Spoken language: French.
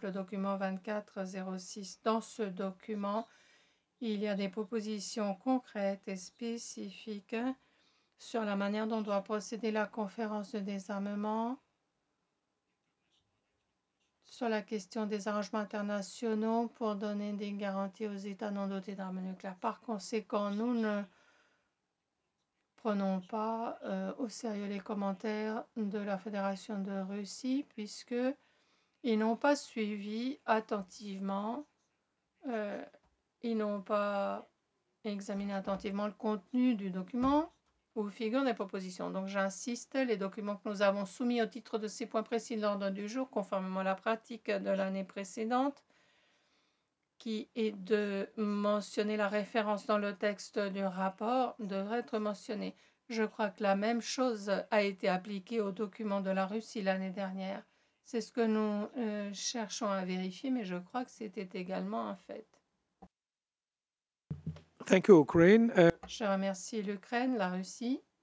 exemple, le document 2406. Dans ce document, il y a des propositions concrètes et spécifiques sur la manière dont doit procéder la conférence de désarmement, sur la question des arrangements internationaux pour donner des garanties aux États non dotés d'armes nucléaires. Par conséquent, nous ne prenons pas au sérieux les commentaires de la Fédération de Russie puisqu'ils n'ont pas suivi attentivement, ils n'ont pas examiné attentivement le contenu du document où figurent des propositions. Donc j'insiste, les documents que nous avons soumis au titre de ces points précis de l'ordre du jour, conformément à la pratique de l'année précédente, qui est de mentionner la référence dans le texte du rapport, devrait être mentionnée. Je crois que la même chose a été appliquée aux documents de la Russie l'année dernière. C'est ce que nous cherchons à vérifier, mais je crois que c'était également un fait. Thank you, Ukraine. Je remercie l'Ukraine, la Russie.